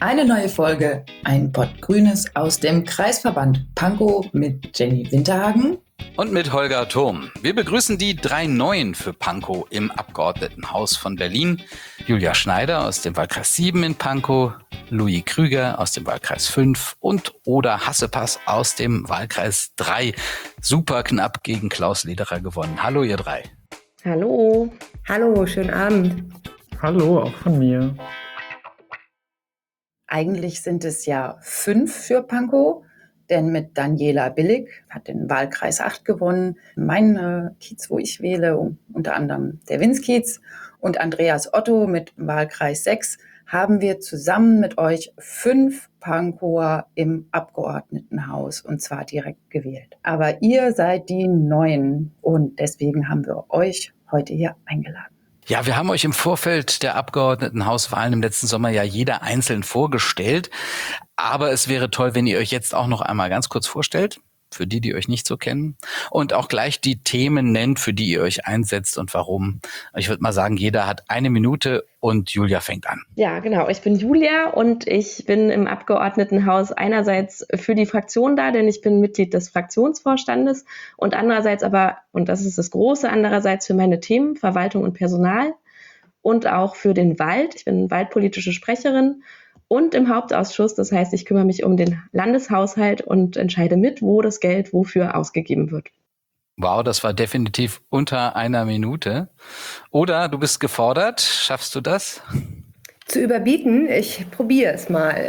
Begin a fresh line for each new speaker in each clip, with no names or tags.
Eine neue Folge, ein Pott Grünes aus dem Kreisverband Pankow mit Jenny Winterhagen
und mit Holger Thurm. Wir begrüßen die 3 Neuen für Pankow im Abgeordnetenhaus von Berlin. Julia Schneider aus dem Wahlkreis 7 in Pankow, Louis Krüger aus dem Wahlkreis 5 und Oda Hassepass aus dem Wahlkreis 3. Super knapp gegen Klaus Lederer gewonnen. Hallo ihr 3.
Hallo.
Hallo, schönen Abend.
Hallo, auch von mir.
Eigentlich sind es ja 5 für Pankow, denn mit Daniela Billig hat den Wahlkreis 8 gewonnen. Mein Kiez, wo ich wähle, unter anderem der Winskiez, und Andreas Otto mit Wahlkreis 6, haben wir zusammen mit euch 5 Pankower im Abgeordnetenhaus und zwar direkt gewählt. Aber ihr seid die Neuen und deswegen haben wir euch heute hier eingeladen.
Ja, wir haben euch im Vorfeld der Abgeordnetenhauswahlen im letzten Sommer ja jeder einzeln vorgestellt. Aber es wäre toll, wenn ihr euch jetzt auch noch einmal ganz kurz vorstellt, für die, die euch nicht so kennen, und auch gleich die Themen nennt, für die ihr euch einsetzt und warum. Ich würde mal sagen, jeder hat 1 Minute und Julia fängt an.
Ja, genau. Ich bin Julia und ich bin im Abgeordnetenhaus einerseits für die Fraktion da, denn ich bin Mitglied des Fraktionsvorstandes und andererseits aber, und das ist das Große, andererseits für meine Themen, Verwaltung und Personal und auch für den Wald. Ich bin waldpolitische Sprecherin und im Hauptausschuss, das heißt, ich kümmere mich um den Landeshaushalt und entscheide mit, wo das Geld wofür ausgegeben wird.
Wow, das war definitiv unter 1 Minute. Oder du bist gefordert, schaffst du das?
Zu überbieten, ich probiere es mal.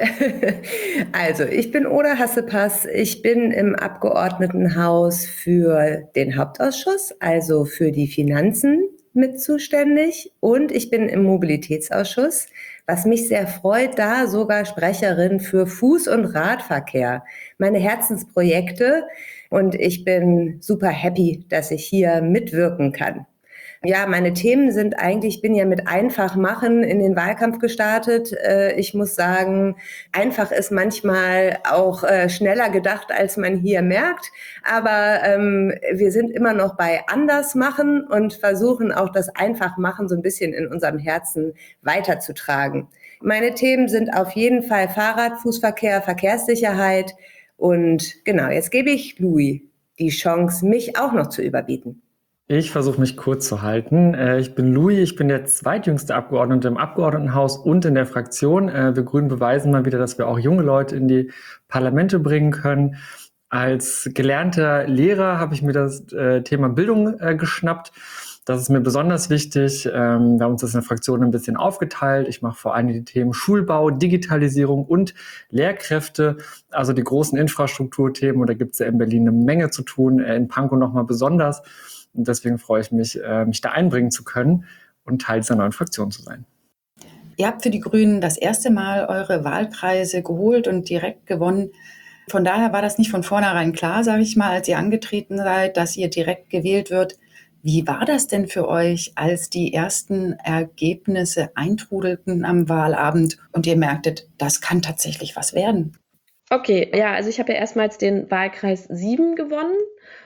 Also, ich bin Oda Hassepass, ich bin im Abgeordnetenhaus für den Hauptausschuss, also für die Finanzen mit zuständig, und ich bin im Mobilitätsausschuss, was mich sehr freut, da sogar Sprecherin für Fuß- und Radverkehr, meine Herzensprojekte, und ich bin super happy, dass ich hier mitwirken kann. Ja, meine Themen sind eigentlich, ich bin ja mit einfach machen in den Wahlkampf gestartet. Ich muss sagen, einfach ist manchmal auch schneller gedacht, als man hier merkt. Aber wir sind immer noch bei anders machen und versuchen auch das einfach machen so ein bisschen in unserem Herzen weiterzutragen. Meine Themen sind auf jeden Fall Fahrrad, Fußverkehr, Verkehrssicherheit. Und genau, jetzt gebe ich Louis die Chance, mich auch noch zu überbieten.
Ich versuche mich kurz zu halten. Ich bin Louis, ich bin der zweitjüngste Abgeordnete im Abgeordnetenhaus und in der Fraktion. Wir Grünen beweisen mal wieder, dass wir auch junge Leute in die Parlamente bringen können. Als gelernter Lehrer habe ich mir das Thema Bildung geschnappt. Das ist mir besonders wichtig. Wir haben uns das in der Fraktion ein bisschen aufgeteilt. Ich mache vor allem die Themen Schulbau, Digitalisierung und Lehrkräfte, also die großen Infrastrukturthemen. Und da gibt es ja in Berlin eine Menge zu tun, in Pankow nochmal besonders. Und deswegen freue ich mich, mich da einbringen zu können und Teil dieser neuen Fraktion zu sein.
Ihr habt für die Grünen das erste Mal eure Wahlkreise geholt und direkt gewonnen. Von daher war das nicht von vornherein klar, sage ich mal, als ihr angetreten seid, dass ihr direkt gewählt wird. Wie war das denn für euch, als die ersten Ergebnisse eintrudelten am Wahlabend und ihr merktet, das kann tatsächlich was werden?
Okay, ja, also ich habe ja erstmals den Wahlkreis 7 gewonnen.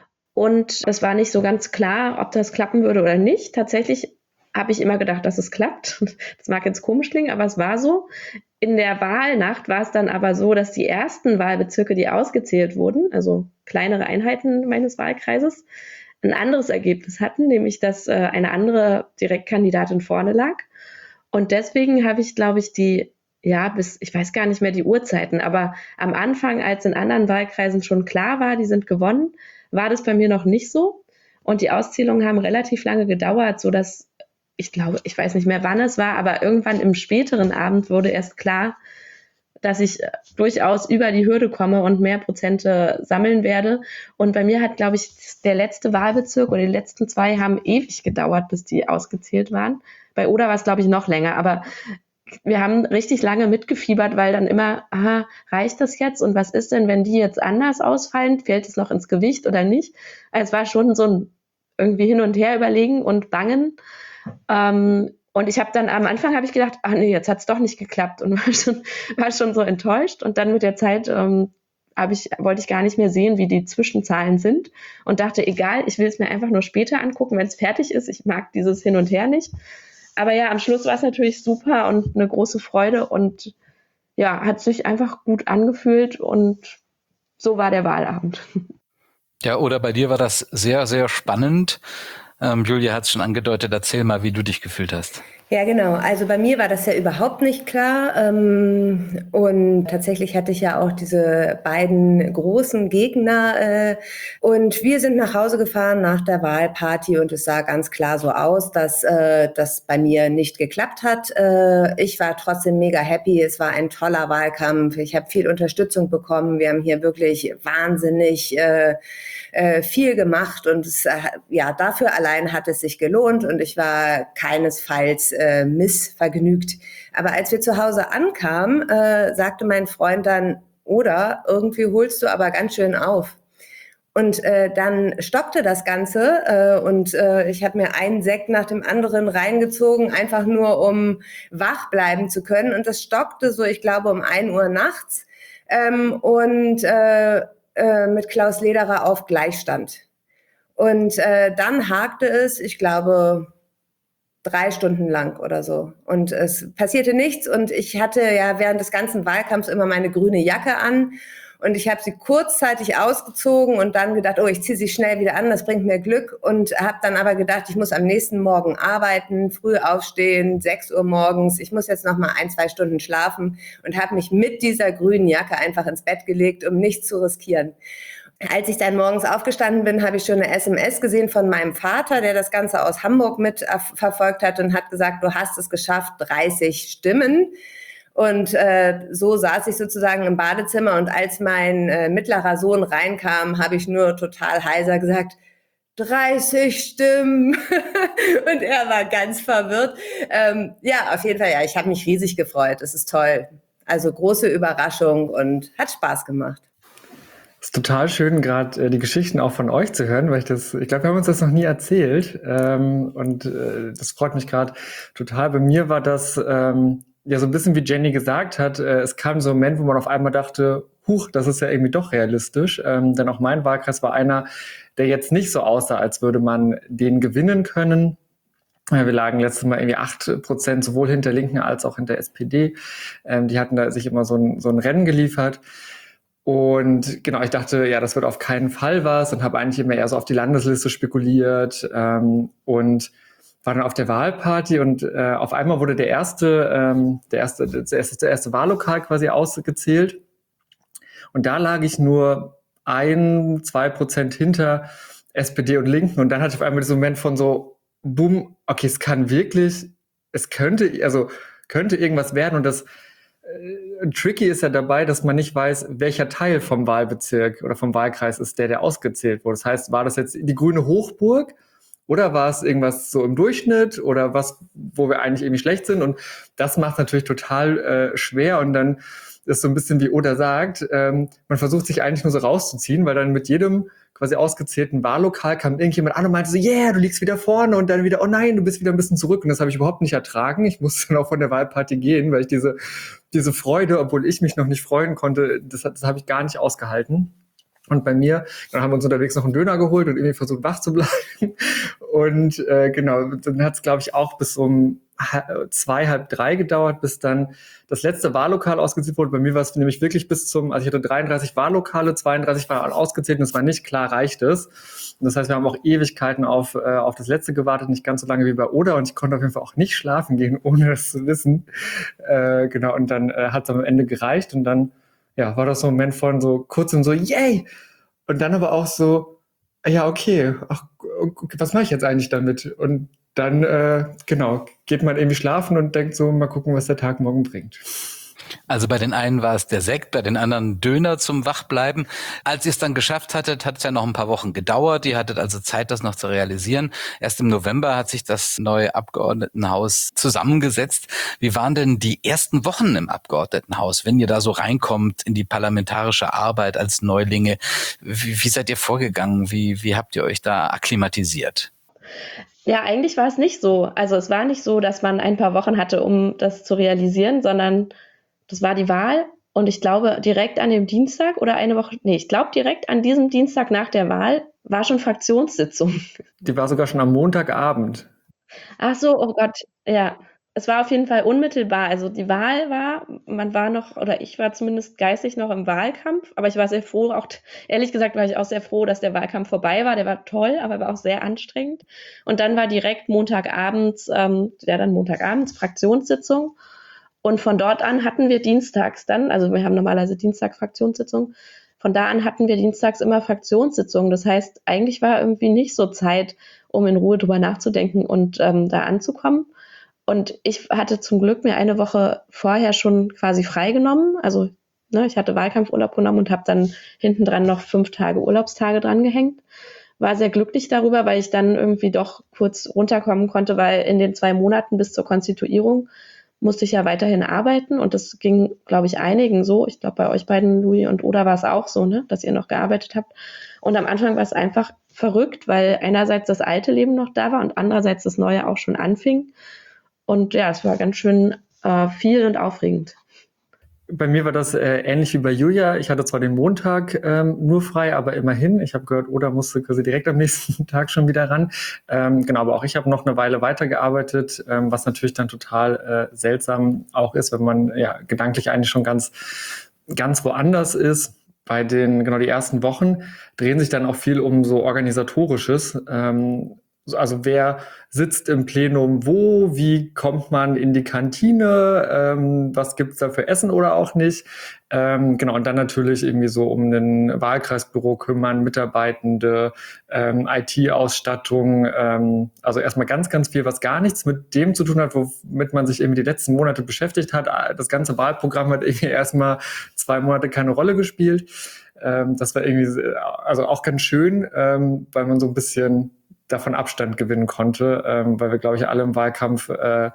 Und es war nicht so ganz klar, ob das klappen würde oder nicht. Tatsächlich habe ich immer gedacht, dass es klappt. Das mag jetzt komisch klingen, aber es war so. In der Wahlnacht war es dann aber so, dass die ersten Wahlbezirke, die ausgezählt wurden, also kleinere Einheiten meines Wahlkreises, ein anderes Ergebnis hatten, nämlich dass eine andere Direktkandidatin vorne lag. Und deswegen habe ich, glaube ich, ich weiß gar nicht mehr die Uhrzeiten, aber am Anfang, als in anderen Wahlkreisen schon klar war, die sind gewonnen, war das bei mir noch nicht so. Und die Auszählungen haben relativ lange gedauert, sodass ich weiß nicht mehr, wann es war, aber irgendwann im späteren Abend wurde erst klar, dass ich durchaus über die Hürde komme und mehr Prozente sammeln werde. Und bei mir hat, glaube ich, der letzte Wahlbezirk oder die letzten 2 haben ewig gedauert, bis die ausgezählt waren. Bei Oda war es, glaube ich, noch länger, aber wir haben richtig lange mitgefiebert, weil dann immer, reicht das jetzt? Und was ist denn, wenn die jetzt anders ausfallen? Fällt es noch ins Gewicht oder nicht? Also es war schon so ein irgendwie hin und her überlegen und bangen. Und ich habe dann am Anfang gedacht, jetzt hat es doch nicht geklappt und war schon so enttäuscht. Und dann mit der Zeit wollte ich gar nicht mehr sehen, wie die Zwischenzahlen sind und dachte, egal, ich will es mir einfach nur später angucken, wenn es fertig ist. Ich mag dieses Hin und Her nicht. Aber ja, am Schluss war es natürlich super und eine große Freude und ja, hat sich einfach gut angefühlt und so war der Wahlabend.
Ja, oder bei dir war das sehr, sehr spannend. Julia hat es schon angedeutet, erzähl mal, wie du dich gefühlt hast.
Ja, genau. Also bei mir war das ja überhaupt nicht klar. Und tatsächlich hatte ich ja auch diese beiden großen Gegner. Und wir sind nach Hause gefahren nach der Wahlparty und es sah ganz klar so aus, dass das bei mir nicht geklappt hat. Ich war trotzdem mega happy. Es war ein toller Wahlkampf. Ich habe viel Unterstützung bekommen. Wir haben hier wirklich wahnsinnig viel gemacht und ja, dafür allein hat es sich gelohnt und ich war keinesfalls missvergnügt. Aber als wir zu Hause ankamen, sagte mein Freund dann, oder irgendwie holst du aber ganz schön auf. Und dann stoppte das Ganze und ich habe mir einen Sekt nach dem anderen reingezogen, einfach nur um wach bleiben zu können. Und das stockte so, ich glaube, um 1 Uhr nachts. Mit Klaus Lederer auf Gleichstand. Und dann hakte es, ich glaube, 3 Stunden lang oder so. Und es passierte nichts. Und ich hatte ja während des ganzen Wahlkampfs immer meine grüne Jacke an. Und ich habe sie kurzzeitig ausgezogen und dann gedacht, oh, ich ziehe sie schnell wieder an, das bringt mir Glück. Und habe dann aber gedacht, ich muss am nächsten Morgen arbeiten, früh aufstehen, 6 Uhr morgens. Ich muss jetzt noch mal 1, 2 Stunden schlafen und habe mich mit dieser grünen Jacke einfach ins Bett gelegt, um nichts zu riskieren. Als ich dann morgens aufgestanden bin, habe ich schon eine SMS gesehen von meinem Vater, der das Ganze aus Hamburg mit verfolgt hat und hat gesagt, du hast es geschafft, 30 Stimmen. Und so saß ich sozusagen im Badezimmer und als mein mittlerer Sohn reinkam, habe ich nur total heiser gesagt, 30 Stimmen. Und er war ganz verwirrt. Ja, auf jeden Fall, ja, ich habe mich riesig gefreut. Es ist toll. Also große Überraschung und hat Spaß gemacht.
Es ist total schön, gerade die Geschichten auch von euch zu hören, weil ich glaube, wir haben uns das noch nie erzählt. Das freut mich gerade total. Bei mir war das ja so ein bisschen wie Jenny gesagt hat, es kam so ein Moment, wo man auf einmal dachte, huch, das ist ja irgendwie doch realistisch. Denn auch mein Wahlkreis war einer, der jetzt nicht so aussah, als würde man den gewinnen können. Wir lagen letztes Mal irgendwie 8% sowohl hinter Linken als auch hinter SPD. Die hatten da sich immer so ein Rennen geliefert. Und genau, ich dachte, ja, das wird auf keinen Fall was und habe eigentlich immer eher so auf die Landesliste spekuliert und war dann auf der Wahlparty und auf einmal wurde das erste Wahllokal quasi ausgezählt. Und da lag ich nur 1-2% hinter SPD und Linken. Und dann hatte ich auf einmal diesen Moment von so, boom, okay, es könnte irgendwas werden. Und das tricky ist ja dabei, dass man nicht weiß, welcher Teil vom Wahlbezirk oder vom Wahlkreis ist der ausgezählt wurde. Das heißt, war das jetzt die grüne Hochburg? Oder war es irgendwas so im Durchschnitt oder was, wo wir eigentlich irgendwie schlecht sind? Und das macht natürlich total schwer. Und dann ist so ein bisschen wie Oda sagt, man versucht sich eigentlich nur so rauszuziehen, weil dann mit jedem quasi ausgezählten Wahllokal kam irgendjemand an und meinte so, yeah, du liegst wieder vorne und dann wieder, oh nein, du bist wieder ein bisschen zurück. Und das habe ich überhaupt nicht ertragen. Ich musste dann auch von der Wahlparty gehen, weil ich diese Freude, obwohl ich mich noch nicht freuen konnte, das habe ich gar nicht ausgehalten. Und bei mir, dann haben wir uns unterwegs noch einen Döner geholt und irgendwie versucht, wach zu bleiben. Und genau, dann hat es, glaube ich, auch bis um 2, halb 3 gedauert, bis dann das letzte Wahllokal ausgezählt wurde. Bei mir war es nämlich wirklich also ich hatte 33 Wahllokale, 32 waren ausgezählt und es war nicht klar, reicht es. Und das heißt, wir haben auch Ewigkeiten auf das letzte gewartet, nicht ganz so lange wie bei Oda und ich konnte auf jeden Fall auch nicht schlafen gehen, ohne das zu wissen. Genau, und dann hat es am Ende gereicht und dann ja, war das so ein Moment von so kurzem so, yay! Und dann aber auch so, ja, okay, ach, was mache ich jetzt eigentlich damit? Und dann, genau, geht man irgendwie schlafen und denkt so, mal gucken, was der Tag morgen bringt.
Also bei den einen war es der Sekt, bei den anderen Döner zum Wachbleiben. Als ihr es dann geschafft hattet, hat es ja noch ein paar Wochen gedauert. Ihr hattet also Zeit, das noch zu realisieren. Erst im November hat sich das neue Abgeordnetenhaus zusammengesetzt. Wie waren denn die ersten Wochen im Abgeordnetenhaus, wenn ihr da so reinkommt in die parlamentarische Arbeit als Neulinge? Wie seid ihr vorgegangen? Wie habt ihr euch da akklimatisiert?
Ja, eigentlich war es nicht so. Also es war nicht so, dass man ein paar Wochen hatte, um das zu realisieren, sondern das war die Wahl und ich glaube direkt an dem Dienstag oder ich glaube direkt an diesem Dienstag nach der Wahl war schon Fraktionssitzung.
Die war sogar schon am Montagabend.
Ach so, oh Gott, ja. Es war auf jeden Fall unmittelbar. Also die Wahl war, man war noch, oder ich war zumindest geistig noch im Wahlkampf, aber ich war sehr froh, auch ehrlich gesagt war ich auch sehr froh, dass der Wahlkampf vorbei war. Der war toll, aber er war auch sehr anstrengend. Und dann war direkt Montagabends, dann Montagabends Fraktionssitzung. Und von dort an hatten wir dienstags dann, also wir haben normalerweise Dienstag Fraktionssitzung, von da an hatten wir dienstags immer Fraktionssitzungen. Das heißt, eigentlich war irgendwie nicht so Zeit, um in Ruhe drüber nachzudenken und da anzukommen. Und ich hatte zum Glück mir eine Woche vorher schon quasi freigenommen. Also ich hatte Wahlkampfurlaub genommen und habe dann hinten dran noch 5 Tage Urlaubstage dran gehängt. War sehr glücklich darüber, weil ich dann irgendwie doch kurz runterkommen konnte, weil in den 2 Monaten bis zur Konstituierung musste ich ja weiterhin arbeiten. Und das ging, glaube ich, einigen so. Ich glaube, bei euch beiden, Louis und Oda, war es auch so, ne, dass ihr noch gearbeitet habt. Und am Anfang war es einfach verrückt, weil einerseits das alte Leben noch da war und andererseits das neue auch schon anfing. Und ja, es war ganz schön viel und aufregend.
Bei mir war das ähnlich wie bei Julia. Ich hatte zwar den Montag nur frei, aber immerhin. Ich habe gehört, Oda musste quasi direkt am nächsten Tag schon wieder ran. Genau, aber auch ich habe noch eine Weile weitergearbeitet, was natürlich dann total seltsam auch ist, wenn man ja gedanklich eigentlich schon ganz woanders ist. Bei die ersten Wochen drehen sich dann auch viel um so Organisatorisches. Also wer sitzt im Plenum wo, wie kommt man in die Kantine, was gibt's da für Essen oder auch nicht. Genau, und dann natürlich irgendwie so um ein Wahlkreisbüro kümmern, Mitarbeitende, IT-Ausstattung, also erstmal ganz, ganz viel, was gar nichts mit dem zu tun hat, womit man sich irgendwie die letzten Monate beschäftigt hat. Das ganze Wahlprogramm hat irgendwie erstmal 2 Monate keine Rolle gespielt. Das war irgendwie also auch ganz schön, weil man so ein bisschen davon Abstand gewinnen konnte, weil wir, glaube ich, alle im Wahlkampf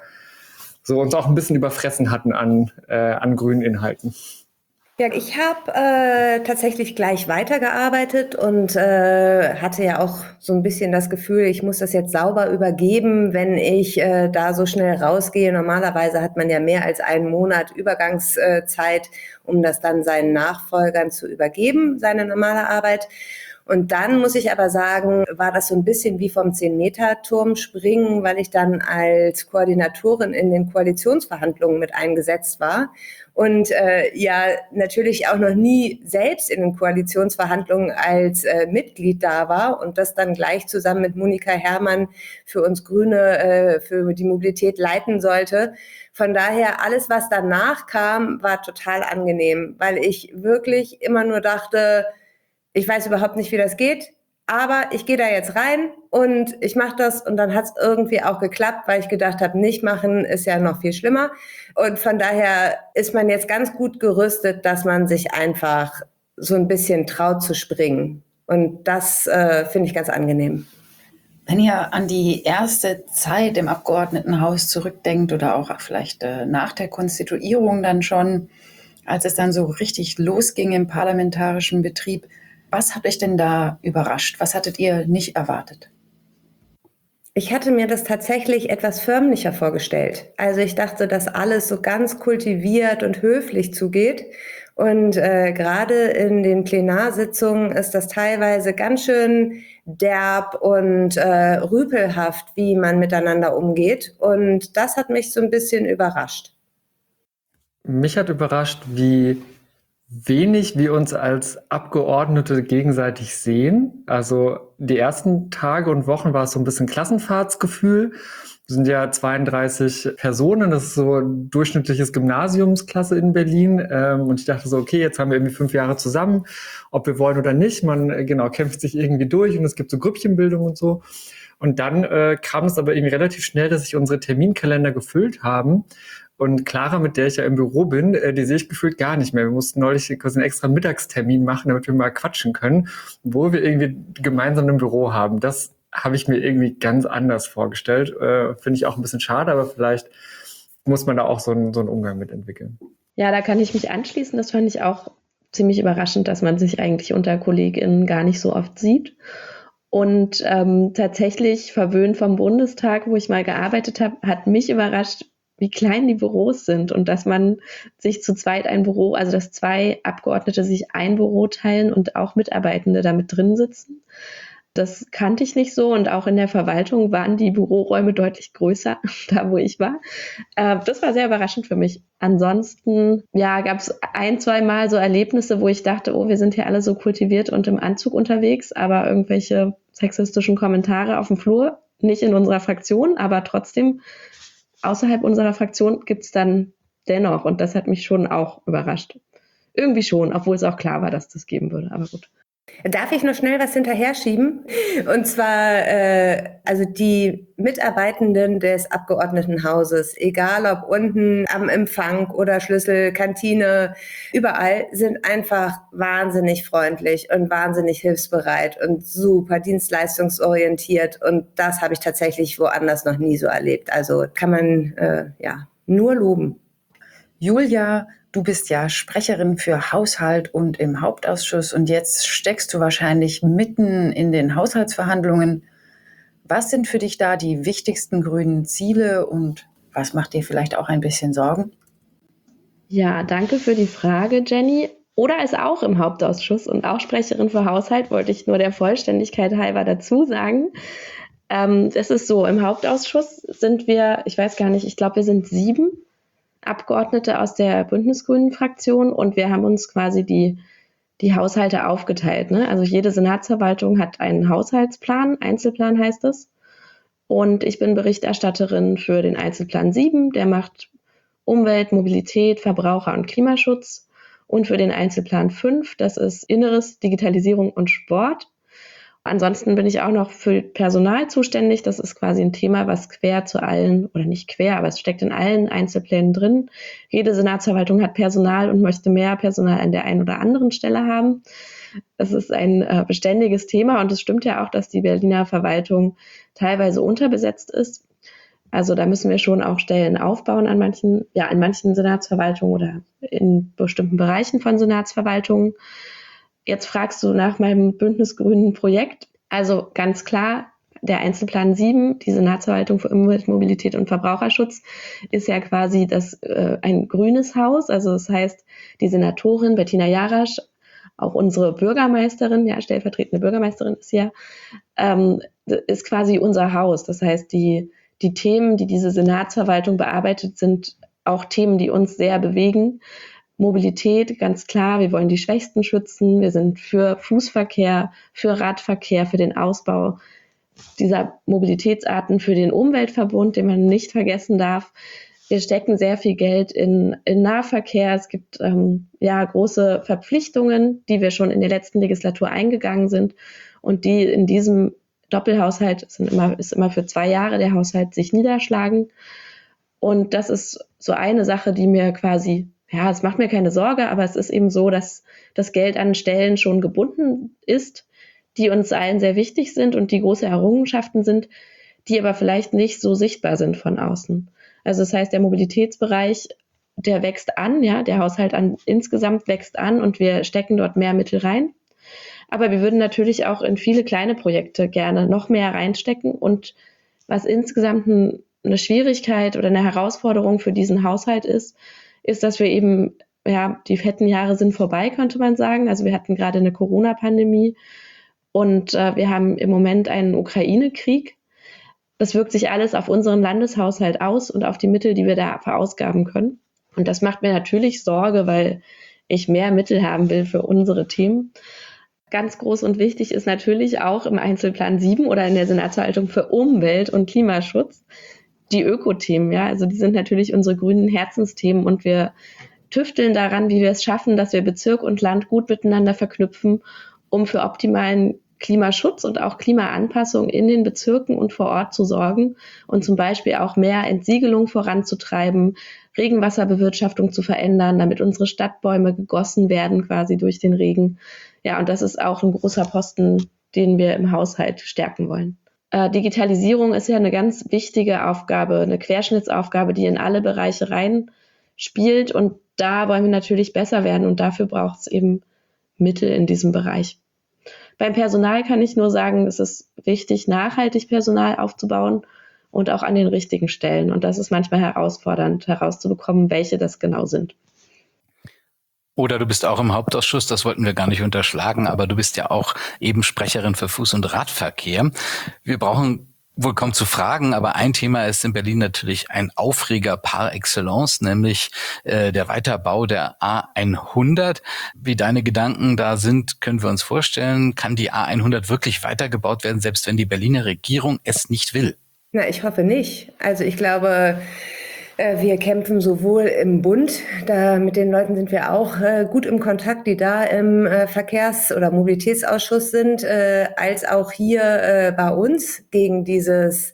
so uns auch ein bisschen überfressen hatten an grünen Inhalten.
Ja, ich habe tatsächlich gleich weitergearbeitet und hatte ja auch so ein bisschen das Gefühl, ich muss das jetzt sauber übergeben, wenn ich da so schnell rausgehe. Normalerweise hat man ja mehr als 1 Monat Übergangszeit, um das dann seinen Nachfolgern zu übergeben, seine normale Arbeit. Und dann muss ich aber sagen, war das so ein bisschen wie vom 10-Meter-Turm springen, weil ich dann als Koordinatorin in den Koalitionsverhandlungen mit eingesetzt war und ja natürlich auch noch nie selbst in den Koalitionsverhandlungen als Mitglied da war und das dann gleich zusammen mit Monika Herrmann für uns Grüne für die Mobilität leiten sollte. Von daher, alles, was danach kam, war total angenehm, weil ich wirklich immer nur dachte, ich weiß überhaupt nicht, wie das geht, aber ich gehe da jetzt rein und ich mache das und dann hat es irgendwie auch geklappt, weil ich gedacht habe, nicht machen ist ja noch viel schlimmer. Und von daher ist man jetzt ganz gut gerüstet, dass man sich einfach so ein bisschen traut zu springen. Und das finde ich ganz angenehm.
Wenn ihr an die erste Zeit im Abgeordnetenhaus zurückdenkt oder auch vielleicht nach der Konstituierung dann schon, als es dann so richtig losging im parlamentarischen Betrieb, was hat euch denn da überrascht? Was hattet ihr nicht erwartet?
Ich hatte mir das tatsächlich etwas förmlicher vorgestellt. Also ich dachte, dass alles so ganz kultiviert und höflich zugeht. Und gerade in den Plenarsitzungen ist das teilweise ganz schön derb und rüpelhaft, wie man miteinander umgeht. Und das hat mich so ein bisschen überrascht.
Mich hat überrascht, wie wenig wir uns als Abgeordnete gegenseitig sehen. Also die ersten Tage und Wochen war es so ein bisschen Klassenfahrtsgefühl. Wir sind ja 32 Personen, das ist so ein durchschnittliches Gymnasiumsklasse in Berlin. Und ich dachte so, okay, jetzt haben wir irgendwie 5 Jahre zusammen, ob wir wollen oder nicht. Man kämpft sich irgendwie durch und es gibt so Grüppchenbildung und so. Und dann kam es aber irgendwie relativ schnell, dass sich unsere Terminkalender gefüllt haben. Und Clara, mit der ich ja im Büro bin, die sehe ich gefühlt gar nicht mehr. Wir mussten neulich quasi einen extra Mittagstermin machen, damit wir mal quatschen können, wo wir irgendwie gemeinsam ein Büro haben. Das habe ich mir irgendwie ganz anders vorgestellt. Finde ich auch ein bisschen schade, aber vielleicht muss man da auch so einen Umgang mit entwickeln.
Ja, da kann ich mich anschließen. Das fand ich auch ziemlich überraschend, dass man sich eigentlich unter KollegInnen gar nicht so oft sieht. Und tatsächlich verwöhnt vom Bundestag, wo ich mal gearbeitet habe, hat mich überrascht, wie klein die Büros sind und dass man sich zu zweit ein Büro, also dass 2 Abgeordnete sich ein Büro teilen und auch Mitarbeitende damit drin sitzen. Das kannte ich nicht so und auch in der Verwaltung waren die Büroräume deutlich größer, da wo ich war. Das war sehr überraschend für mich. Ansonsten, ja, gab es 1-2 Mal so Erlebnisse, wo ich dachte, oh, wir sind hier alle so kultiviert und im Anzug unterwegs, aber irgendwelche sexistischen Kommentare auf dem Flur, nicht in unserer Fraktion, aber trotzdem außerhalb unserer Fraktion gibt's dann dennoch und das hat mich schon auch überrascht. Irgendwie schon, obwohl es auch klar war, dass das geben würde, aber gut.
Darf ich noch schnell was hinterher schieben? Und zwar, also die Mitarbeitenden des Abgeordnetenhauses, egal ob unten am Empfang oder Schlüssel, Kantine, überall sind einfach wahnsinnig freundlich und wahnsinnig hilfsbereit und super dienstleistungsorientiert. Und das habe ich tatsächlich woanders noch nie so erlebt. Also kann man nur loben.
Julia, du bist ja Sprecherin für Haushalt und im Hauptausschuss und jetzt steckst du wahrscheinlich mitten in den Haushaltsverhandlungen. Was sind für dich da die wichtigsten grünen Ziele und was macht dir vielleicht auch ein bisschen Sorgen?
Ja, danke für die Frage, Jenny. Oder ist auch im Hauptausschuss und auch Sprecherin für Haushalt, wollte ich nur der Vollständigkeit halber dazu sagen. Es ist so, im Hauptausschuss sind wir, ich weiß gar nicht, ich glaube, wir sind 7 Abgeordnete aus der Bündnis-Grünen-Fraktion und wir haben uns quasi die Haushalte aufgeteilt. Ne? Also jede Senatsverwaltung hat einen Haushaltsplan, Einzelplan heißt es. Und ich bin Berichterstatterin für den Einzelplan 7, der macht Umwelt, Mobilität, Verbraucher und Klimaschutz. Und für den Einzelplan 5, das ist Inneres, Digitalisierung und Sport. Ansonsten bin ich auch noch für Personal zuständig. Das ist quasi ein Thema, was quer zu allen, oder nicht quer, aber es steckt in allen Einzelplänen drin. Jede Senatsverwaltung hat Personal und möchte mehr Personal an der einen oder anderen Stelle haben. Es ist ein beständiges Thema und es stimmt ja auch, dass die Berliner Verwaltung teilweise unterbesetzt ist. Also da müssen wir schon auch Stellen aufbauen in manchen Senatsverwaltungen oder in bestimmten Bereichen von Senatsverwaltungen. Jetzt fragst du nach meinem Bündnis-Grünen Projekt. Also ganz klar, der Einzelplan 7, die Senatsverwaltung für Umwelt, Mobilität und Verbraucherschutz, ist ja quasi ein grünes Haus. Also das heißt, die Senatorin Bettina Jarasch, auch unsere Bürgermeisterin, ja, stellvertretende Bürgermeisterin ist ja, ist quasi unser Haus. Das heißt, die Themen, die diese Senatsverwaltung bearbeitet, sind auch Themen, die uns sehr bewegen. Mobilität, ganz klar, wir wollen die Schwächsten schützen, wir sind für Fußverkehr, für Radverkehr, für den Ausbau dieser Mobilitätsarten, für den Umweltverbund, den man nicht vergessen darf. Wir stecken sehr viel Geld in Nahverkehr. Es gibt große Verpflichtungen, die wir schon in der letzten Legislatur eingegangen sind und die in diesem Doppelhaushalt ist immer für 2 Jahre der Haushalt sich niederschlagen. Und das ist so eine Sache, die mir quasi, ja, es macht mir keine Sorge, aber es ist eben so, dass das Geld an Stellen schon gebunden ist, die uns allen sehr wichtig sind und die große Errungenschaften sind, die aber vielleicht nicht so sichtbar sind von außen. Also das heißt, der Mobilitätsbereich, der wächst an, ja, der Haushalt insgesamt wächst an und wir stecken dort mehr Mittel rein. Aber wir würden natürlich auch in viele kleine Projekte gerne noch mehr reinstecken. Und was insgesamt eine Schwierigkeit oder eine Herausforderung für diesen Haushalt ist, dass wir eben, ja, die fetten Jahre sind vorbei, könnte man sagen. Also wir hatten gerade eine Corona-Pandemie und wir haben im Moment einen Ukraine-Krieg. Das wirkt sich alles auf unseren Landeshaushalt aus und auf die Mittel, die wir da verausgaben können. Und das macht mir natürlich Sorge, weil ich mehr Mittel haben will für unsere Themen. Ganz groß und wichtig ist natürlich auch im Einzelplan 7 oder in der Senatsverwaltung für Umwelt und Klimaschutz die Ökothemen. Ja? Also die sind natürlich unsere grünen Herzensthemen und wir tüfteln daran, wie wir es schaffen, dass wir Bezirk und Land gut miteinander verknüpfen, um für optimalen Klimaschutz und auch Klimaanpassung in den Bezirken und vor Ort zu sorgen und zum Beispiel auch mehr Entsiegelung voranzutreiben, Regenwasserbewirtschaftung zu verändern, damit unsere Stadtbäume gegossen werden quasi durch den Regen. Ja, und das ist auch ein großer Posten, den wir im Haushalt stärken wollen. Digitalisierung ist ja eine ganz wichtige Aufgabe, eine Querschnittsaufgabe, die in alle Bereiche reinspielt und da wollen wir natürlich besser werden und dafür braucht es eben Mittel in diesem Bereich. Beim Personal kann ich nur sagen, es ist wichtig, nachhaltig Personal aufzubauen und auch an den richtigen Stellen. Und das ist manchmal herausfordernd, herauszubekommen, welche das genau sind.
Oder du bist auch im Hauptausschuss, das wollten wir gar nicht unterschlagen, aber du bist ja auch eben Sprecherin für Fuß- und Radverkehr. Wir brauchen wohl kaum zu fragen, aber ein Thema ist in Berlin natürlich ein Aufreger par excellence, nämlich der Weiterbau der A100. Wie deine Gedanken da sind, können wir uns vorstellen. Kann die A100 wirklich weitergebaut werden, selbst wenn die Berliner Regierung es nicht will?
Na, ich hoffe nicht. Also ich glaube, wir kämpfen sowohl im Bund, da mit den Leuten sind wir auch gut im Kontakt, die da im Verkehrs- oder Mobilitätsausschuss sind, als auch hier bei uns gegen dieses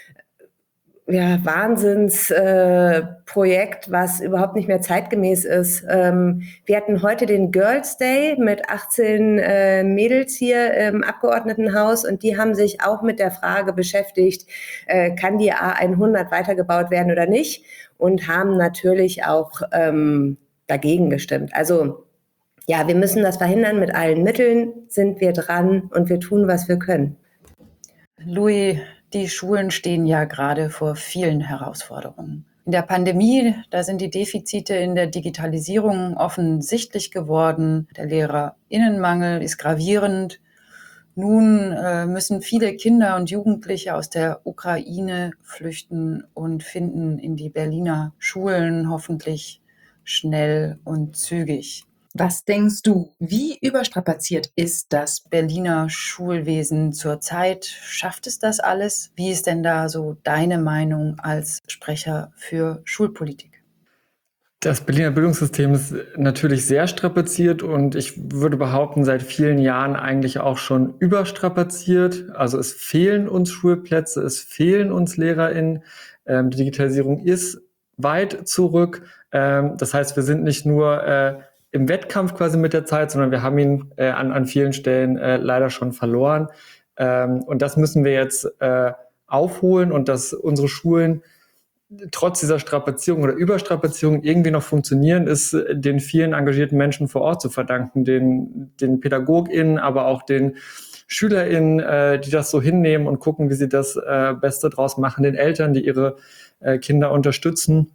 Wahnsinnsprojekt, was überhaupt nicht mehr zeitgemäß ist. Wir hatten heute den Girls Day mit 18 Mädels hier im Abgeordnetenhaus und die haben sich auch mit der Frage beschäftigt, kann die A100 weitergebaut werden oder nicht, und haben natürlich auch dagegen gestimmt. Also ja, wir müssen das verhindern, mit allen Mitteln sind wir dran und wir tun, was wir können.
Louis, die Schulen stehen ja gerade vor vielen Herausforderungen. In der Pandemie, da sind die Defizite in der Digitalisierung offensichtlich geworden. Der Lehrerinnenmangel ist gravierend. Nun müssen viele Kinder und Jugendliche aus der Ukraine flüchten und finden in die Berliner Schulen hoffentlich schnell und zügig. Was denkst du, wie überstrapaziert ist das Berliner Schulwesen zurzeit? Schafft es das alles? Wie ist denn da so deine Meinung als Sprecher für Schulpolitik?
Das Berliner Bildungssystem ist natürlich sehr strapaziert und ich würde behaupten, seit vielen Jahren eigentlich auch schon überstrapaziert. Also es fehlen uns Schulplätze, es fehlen uns LehrerInnen. Die Digitalisierung ist weit zurück. Das heißt, wir sind nicht nur im Wettkampf quasi mit der Zeit, sondern wir haben ihn an vielen Stellen leider schon verloren. Und das müssen wir jetzt aufholen und dass unsere Schulen trotz dieser Strapazierung oder Überstrapazierung irgendwie noch funktionieren, ist den vielen engagierten Menschen vor Ort zu verdanken, den PädagogInnen, aber auch den SchülerInnen, die das so hinnehmen und gucken, wie sie das Beste draus machen, den Eltern, die ihre Kinder unterstützen.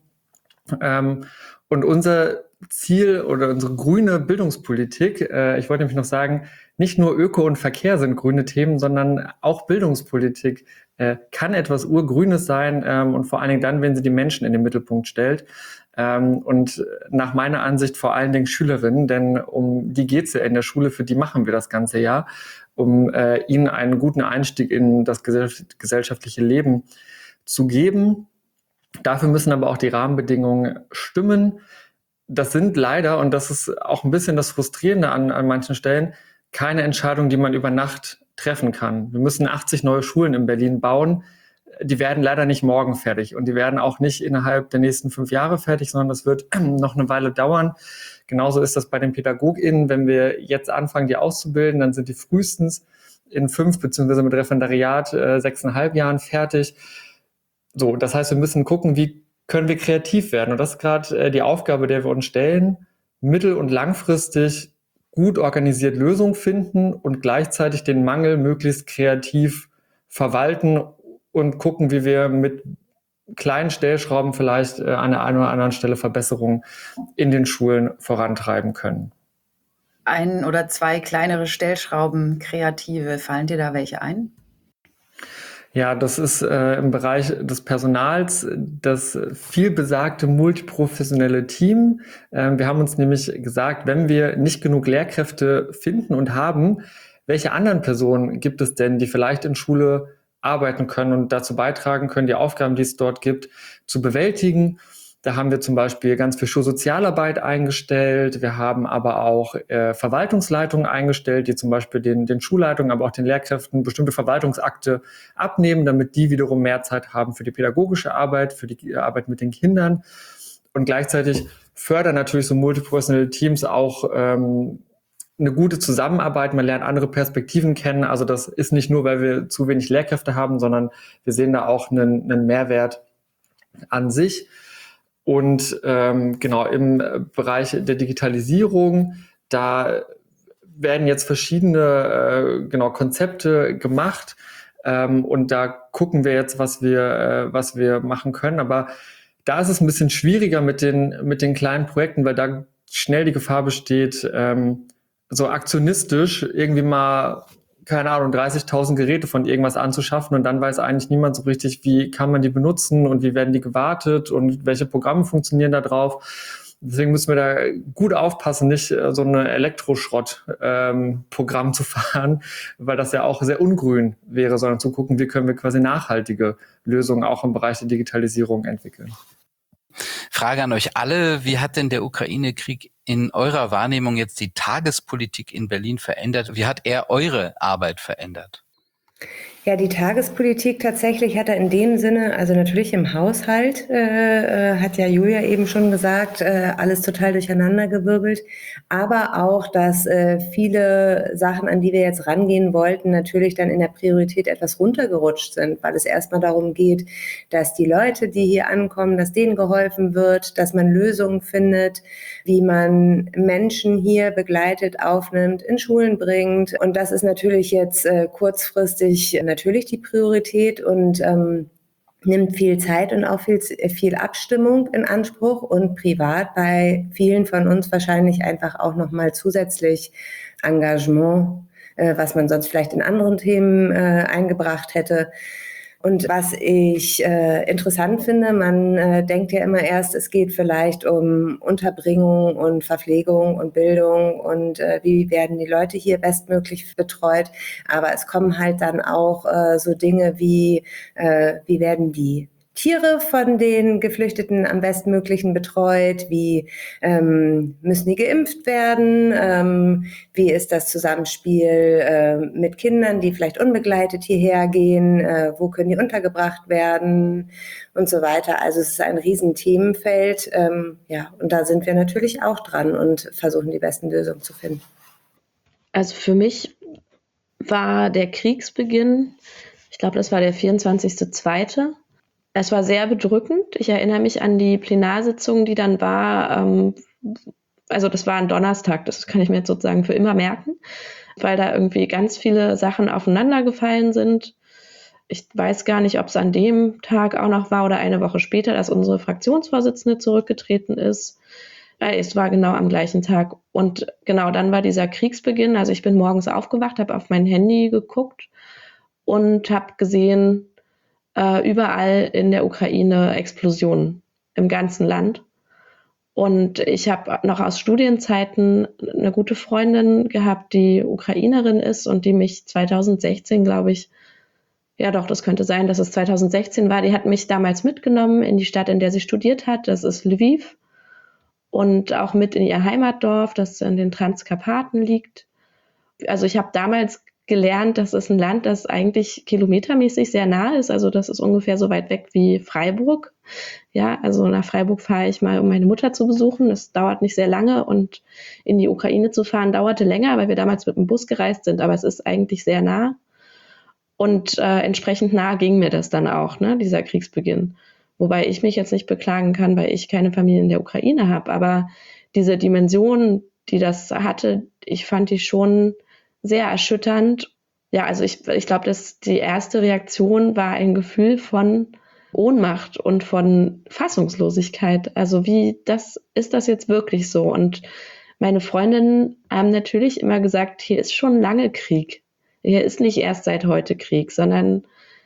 Und unser Ziel oder unsere grüne Bildungspolitik, ich wollte nämlich noch sagen, nicht nur Öko und Verkehr sind grüne Themen, sondern auch Bildungspolitik kann etwas Urgrünes sein und vor allen Dingen dann, wenn sie die Menschen in den Mittelpunkt stellt. Und nach meiner Ansicht vor allen Dingen Schülerinnen, denn um die geht's ja in der Schule, für die machen wir das ganze Jahr, um ihnen einen guten Einstieg in das gesellschaftliche Leben zu geben. Dafür müssen aber auch die Rahmenbedingungen stimmen. Das sind leider, und das ist auch ein bisschen das Frustrierende an manchen Stellen, keine Entscheidung, die man über Nacht treffen kann. Wir müssen 80 neue Schulen in Berlin bauen. Die werden leider nicht morgen fertig und die werden auch nicht innerhalb der nächsten 5 Jahre fertig, sondern das wird noch eine Weile dauern. Genauso ist das bei den PädagogInnen. Wenn wir jetzt anfangen, die auszubilden, dann sind die frühestens in 5 beziehungsweise mit Referendariat 6,5 Jahren fertig. So, das heißt, wir müssen gucken, wie können wir kreativ werden. Und das ist gerade die Aufgabe, der wir uns stellen, mittel- und langfristig gut organisiert Lösungen finden und gleichzeitig den Mangel möglichst kreativ verwalten und gucken, wie wir mit kleinen Stellschrauben vielleicht an der einen oder anderen Stelle Verbesserungen in den Schulen vorantreiben können.
1 oder 2 kleinere Stellschrauben, kreative, fallen dir da welche ein?
Ja, das ist im Bereich des Personals das vielbesagte multiprofessionelle Team. Wir haben uns nämlich gesagt, wenn wir nicht genug Lehrkräfte finden und haben, welche anderen Personen gibt es denn, die vielleicht in Schule arbeiten können und dazu beitragen können, die Aufgaben, die es dort gibt, zu bewältigen. Da haben wir zum Beispiel ganz viel Schulsozialarbeit eingestellt. Wir haben aber auch Verwaltungsleitungen eingestellt, die zum Beispiel den Schulleitungen, aber auch den Lehrkräften bestimmte Verwaltungsakte abnehmen, damit die wiederum mehr Zeit haben für die pädagogische Arbeit, für die Arbeit mit den Kindern. Und gleichzeitig fördern natürlich so multiprofessionelle Teams auch eine gute Zusammenarbeit. Man lernt andere Perspektiven kennen. Also das ist nicht nur, weil wir zu wenig Lehrkräfte haben, sondern wir sehen da auch einen Mehrwert an sich. Und genau im Bereich der Digitalisierung, da werden jetzt verschiedene Konzepte gemacht und da gucken wir jetzt, was wir machen können. Aber da ist es ein bisschen schwieriger mit den kleinen Projekten, weil da schnell die Gefahr besteht, so aktionistisch irgendwie mal, keine Ahnung, 30.000 Geräte von irgendwas anzuschaffen und dann weiß eigentlich niemand so richtig, wie kann man die benutzen und wie werden die gewartet und welche Programme funktionieren da drauf. Deswegen müssen wir da gut aufpassen, nicht so ein Elektroschrott-Programm zu fahren, weil das ja auch sehr ungrün wäre, sondern zu gucken, wie können wir quasi nachhaltige Lösungen auch im Bereich der Digitalisierung entwickeln.
Frage an euch alle, wie hat denn der Ukraine-Krieg in eurer Wahrnehmung jetzt die Tagespolitik in Berlin verändert? Wie hat er eure Arbeit verändert?
Ja, die Tagespolitik tatsächlich hat er in dem Sinne, also natürlich im Haushalt, hat ja Julia eben schon gesagt, alles total durcheinandergewirbelt, aber auch, dass viele Sachen, an die wir jetzt rangehen wollten, natürlich dann in der Priorität etwas runtergerutscht sind, weil es erstmal darum geht, dass die Leute, die hier ankommen, dass denen geholfen wird, dass man Lösungen findet, wie man Menschen hier begleitet, aufnimmt, in Schulen bringt. Und das ist natürlich jetzt kurzfristig natürlich die Priorität und nimmt viel Zeit und auch viel Abstimmung in Anspruch und privat bei vielen von uns wahrscheinlich einfach auch nochmal zusätzlich Engagement, was man sonst vielleicht in anderen Themen eingebracht hätte. Und was ich interessant finde, man denkt ja immer erst, es geht vielleicht um Unterbringung und Verpflegung und Bildung und wie werden die Leute hier bestmöglich betreut. Aber es kommen halt dann auch so Dinge wie werden die Tiere von den Geflüchteten am bestmöglichen betreut, wie müssen die geimpft werden, wie ist das Zusammenspiel mit Kindern, die vielleicht unbegleitet hierher gehen, wo können die untergebracht werden und so weiter. Also es ist ein riesen Themenfeld, ja, und da sind wir natürlich auch dran und versuchen die besten Lösungen zu finden.
Also für mich war der Kriegsbeginn, ich glaube, das war der 24.02. Es war sehr bedrückend. Ich erinnere mich an die Plenarsitzung, die dann war. Also das war ein Donnerstag, das kann ich mir jetzt sozusagen für immer merken, weil da irgendwie ganz viele Sachen aufeinander gefallen sind. Ich weiß gar nicht, ob es an dem Tag auch noch war oder eine Woche später, dass unsere Fraktionsvorsitzende zurückgetreten ist. Es war genau am gleichen Tag. Und genau dann war dieser Kriegsbeginn. Also ich bin morgens aufgewacht, habe auf mein Handy geguckt und habe gesehen, überall in der Ukraine Explosionen im ganzen Land. Und ich habe noch aus Studienzeiten eine gute Freundin gehabt, die Ukrainerin ist und die mich 2016, glaube ich, ja doch, das könnte sein, dass es 2016 war, die hat mich damals mitgenommen in die Stadt, in der sie studiert hat, das ist Lviv, und auch mit in ihr Heimatdorf, das in den Transkarpaten liegt. Also ich habe damals gelernt, das ist ein Land, das eigentlich kilometermäßig sehr nah ist. Also das ist ungefähr so weit weg wie Freiburg. Ja, also nach Freiburg fahre ich mal, um meine Mutter zu besuchen. Das dauert nicht sehr lange und in die Ukraine zu fahren dauerte länger, weil wir damals mit dem Bus gereist sind. Aber es ist eigentlich sehr nah und entsprechend nah ging mir das dann auch, ne, dieser Kriegsbeginn. Wobei ich mich jetzt nicht beklagen kann, weil ich keine Familie in der Ukraine habe. Aber diese Dimension, die das hatte, ich fand die schon sehr erschütternd. Ja, also ich glaube, dass die erste Reaktion war ein Gefühl von Ohnmacht und von Fassungslosigkeit. Also ist das jetzt wirklich so? Und meine Freundinnen haben natürlich immer gesagt, hier ist schon lange Krieg. Hier ist nicht erst seit heute Krieg, sondern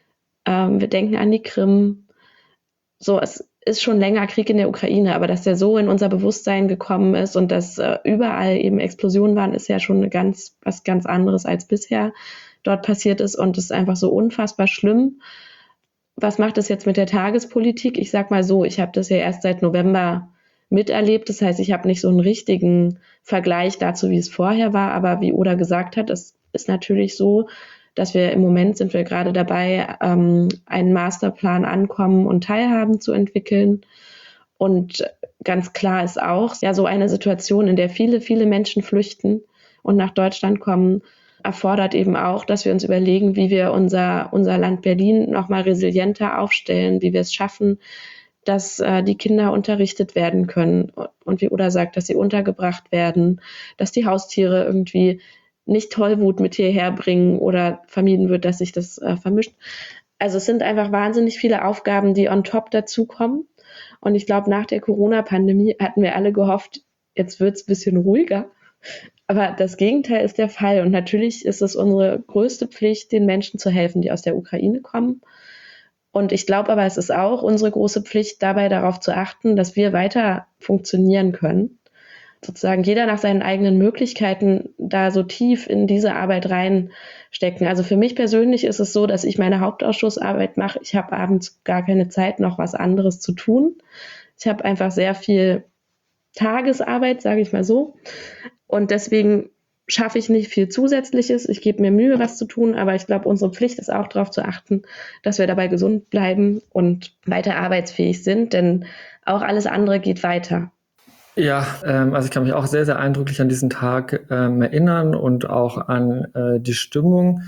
wir denken an die Krim. So, es ist schon länger Krieg in der Ukraine, aber dass der so in unser Bewusstsein gekommen ist und dass überall eben Explosionen waren, ist ja schon was ganz anderes als bisher dort passiert ist und es ist einfach so unfassbar schlimm. Was macht das jetzt mit der Tagespolitik? Ich sag mal so, ich habe das ja erst seit November miterlebt, das heißt, ich habe nicht so einen richtigen Vergleich dazu, wie es vorher war, aber wie Oda gesagt hat, es ist natürlich so, dass wir im Moment sind wir gerade dabei, einen Masterplan Ankommen und Teilhaben zu entwickeln. Und ganz klar ist auch, ja, so eine Situation, in der viele, viele Menschen flüchten und nach Deutschland kommen, erfordert eben auch, dass wir uns überlegen, wie wir unser Land Berlin nochmal resilienter aufstellen, wie wir es schaffen, dass die Kinder unterrichtet werden können. Und wie Oda sagt, dass sie untergebracht werden, dass die Haustiere irgendwie nicht Tollwut mit hierher bringen oder vermieden wird, dass sich das vermischt. Also es sind einfach wahnsinnig viele Aufgaben, die on top dazukommen. Und ich glaube, nach der Corona-Pandemie hatten wir alle gehofft, jetzt wird es ein bisschen ruhiger. Aber das Gegenteil ist der Fall. Und natürlich ist es unsere größte Pflicht, den Menschen zu helfen, die aus der Ukraine kommen. Und ich glaube aber, es ist auch unsere große Pflicht, dabei darauf zu achten, dass wir weiter funktionieren können. Sozusagen jeder nach seinen eigenen Möglichkeiten da so tief in diese Arbeit reinstecken. Also für mich persönlich ist es so, dass ich meine Hauptausschussarbeit mache. Ich habe abends gar keine Zeit, noch was anderes zu tun. Ich habe einfach sehr viel Tagesarbeit, sage ich mal so. Und deswegen schaffe ich nicht viel Zusätzliches. Ich gebe mir Mühe, was zu tun, aber ich glaube, unsere Pflicht ist auch darauf zu achten, dass wir dabei gesund bleiben und weiter arbeitsfähig sind, denn auch alles andere geht weiter.
Ja, also ich kann mich auch sehr, sehr eindrücklich an diesen Tag erinnern und auch an die Stimmung.